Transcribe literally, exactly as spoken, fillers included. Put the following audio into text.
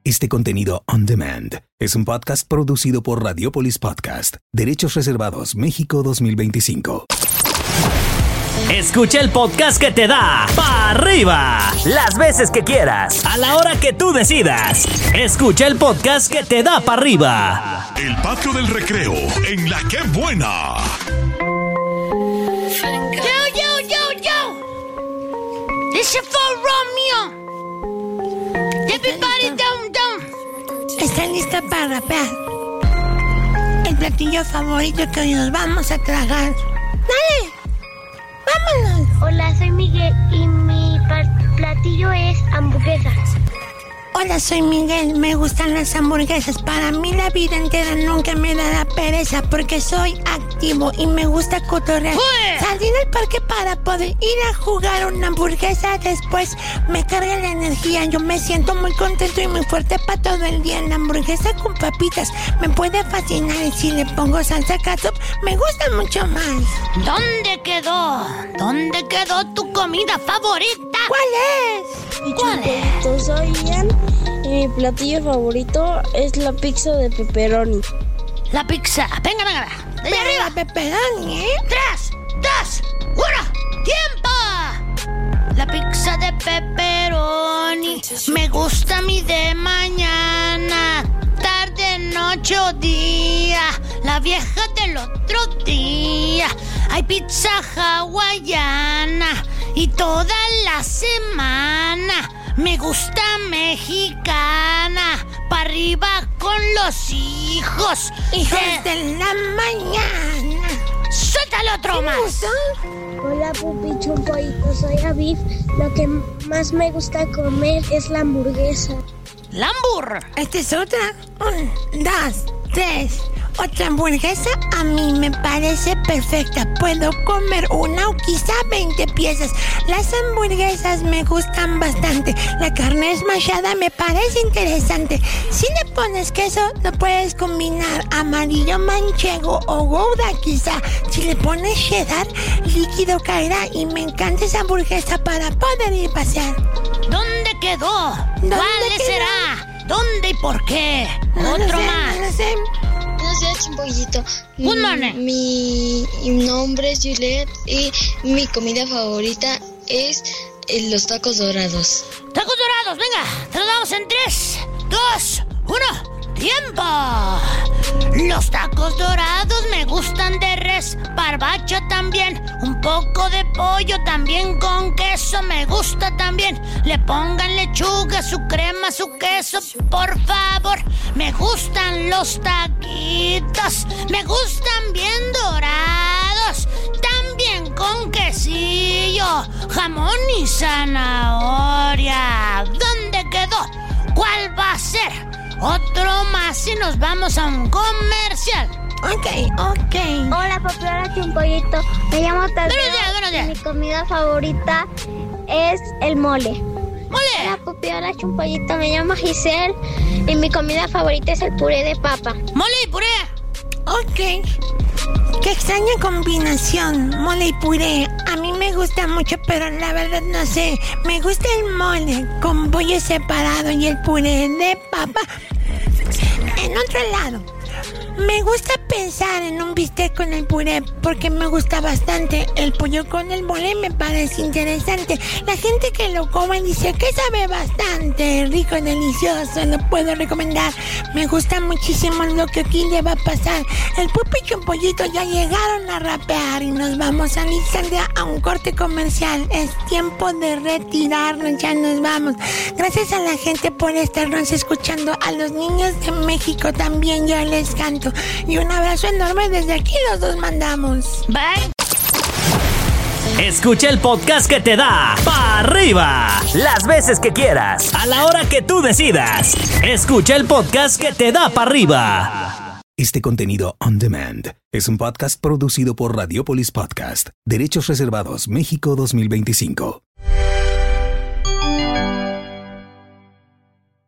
Este contenido on demand es un podcast producido por Radiopolis Podcast. Derechos reservados México dos mil veinticinco. Escucha el podcast que te da pa' arriba las veces que quieras, a la hora que tú decidas. Escucha el podcast que te da pa' arriba. El Patio del Recreo en La Que Buena. Yo, yo, yo, yo. This is for Romeo. Everybody down, down. ¿Está lista para rapear? El platillo favorito que hoy nos vamos a tragar. ¡Dale! ¡Vámonos! Hola, soy Miguel y mi platillo es hamburguesas. Hola, soy Miguel. Me gustan las hamburguesas. Para mí la vida entera nunca me dará pereza porque soy activo y me gusta cotorrear. Salir al parque para poder ir a jugar una hamburguesa. Después me carga la energía. Yo me siento muy contento y muy fuerte para todo el día. La hamburguesa con papitas me puede fascinar y si le pongo salsa ketchup me gusta mucho más. ¿Dónde quedó? ¿Dónde quedó tu comida favorita? ¿Cuál es? ¿Cuál es? Soy Ian y mi platillo favorito es la pizza de pepperoni. La pizza. Venga, venga, venga. De allá arriba. La pepperoni, ¿eh? Tres, dos, uno. ¡Tiempo! La pizza de pepperoni me gusta a mí de mañana, tarde, noche o día. La vieja del otro día. Hay pizza hawaiana y toda la semana. Me gusta mexicana, pa' arriba con los hijos. Hijos de... de la mañana. ¡Suéltale otro más! Hola, Pupi Chumpoito, soy Aviv. Lo que más me gusta comer es la hamburguesa. ¡La hambur! Esta es otra. Un, dos, tres. Otra hamburguesa a mí me parece perfecta. Puedo comer una o quizá veinte piezas. Las hamburguesas me gustan bastante. La carne esmachada me parece interesante. Si le pones queso, lo puedes combinar amarillo manchego o gouda quizá. Si le pones cheddar, líquido caerá. Y me encanta esa hamburguesa para poder ir a pasear. ¿Dónde quedó? ¿Dónde ¿Cuál quedó? será? ¿Dónde y por qué? No lo Otro sé, más. no lo sé. No sé, Chumpollito. Good morning. Mi nombre es Juliet y mi comida favorita es los tacos dorados. ¡Tacos dorados! ¡Venga! ¡Te los damos en tres, dos, uno! ¡Tiempo! Los tacos dorados me gustan de res, barbacho también, un poco de pollo también con queso me gusta también. Le pongan lechuga, su crema, su queso, por favor. Me gustan los taquitos, me gustan bien dorados, también con quesillo, jamón y zanahoria. ¿Dónde quedó? ¿Cuál va a ser? Otro más y nos vamos a un comercial. Ok, ok. Hola, papi, hola, Chumpollito. Me llamo Tadeo. Buenos días, buenos días. Mi comida favorita es el mole. ¡Mole! Hola, papi, hola, Chumpollito. Me llamo Giselle y mi comida favorita es el puré de papa. ¡Mole y puré! Ok. Qué extraña combinación, mole y puré. A mí me gusta mucho, pero la verdad no sé. Me gusta el mole con pollo separado y el puré de papa en otro lado. Me gusta pensar en un bistec con el puré porque me gusta bastante. El pollo con el mole me parece interesante. La gente que lo come dice que sabe bastante rico y delicioso. Lo puedo recomendar. Me gusta muchísimo lo que aquí le va a pasar. El Pupi y Chumpollito ya llegaron a rapear y nos vamos a Alexandria a un corte comercial. Es tiempo de retirarnos, ya nos vamos. Gracias a la gente por estarnos escuchando. A los niños de México también yo les canto. Y un abrazo enorme desde aquí los dos mandamos. Bye. Escucha el podcast que te da pa' arriba las veces que quieras, a la hora que tú decidas. Escucha el podcast que te da pa' arriba. Este contenido on demand es un podcast producido por Radiopolis Podcast. Derechos reservados México dos mil veinticinco.